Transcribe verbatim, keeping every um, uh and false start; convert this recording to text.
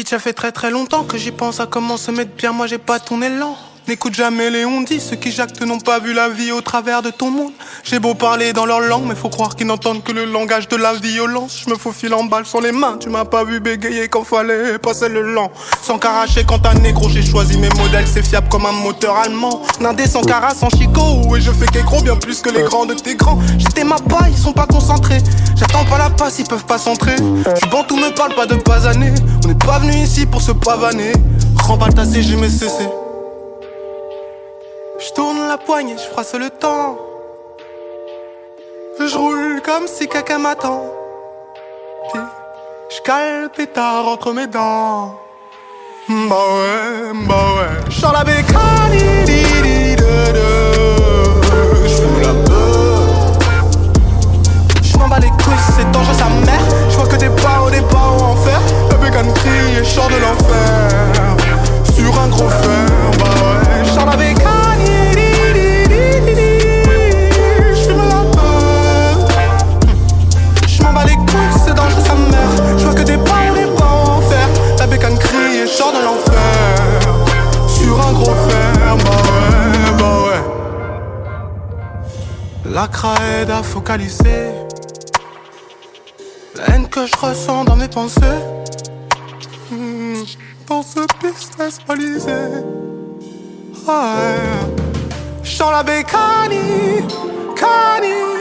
Bitch, ça fait très très longtemps que j'y pense à comment se mettre bien, moi j'ai pas ton élan. N'écoute jamais les on-dit, ceux qui jactent n'ont pas vu la vie au travers de ton monde. J'ai beau parler dans leur langue, mais faut croire qu'ils n'entendent que le langage de la violence. Je me faufile en balle sur les mains, tu m'as pas vu bégayer quand fallait passer le lent. Sans caracher quand un négro, j'ai choisi mes modèles, c'est fiable comme un moteur allemand. Nindé sans cara, sans chicot, et je fais qu'écro bien plus que les grands de tes grands. J'étais ma paille, ils sont pas concentrés. J'attends pas la passe, ils peuvent pas centrer. J'suis bon, tout me parle pas de pas années. On n'est pas venu ici pour se pavaner. Remballe ta C G, mais cessé. J'tourne la poignée, j'frasse le temps. J'roule comme si quelqu'un m'attend. Puis j'cale le pétard entre mes dents. Bah ouais, bah ouais. J'sors la bécane, j'fume la beuh. J'm'en bats les couilles, c'est dangereux sa mère. J'vois que des barreaux, des barreaux en fer. La bécane crie et j'sors de l'enfer. Sur un gros fer, bah ouais. J'sors la bécane. Je vois que des pas, on est pas en fer. La bécane crie et sort de l'enfer. Sur un gros fer, bah ouais, bah ouais. La craie à focaliser la haine que je ressens dans mes pensées. mmh, Dans ce business balisé. Ouais. J'sens la bécane, cani.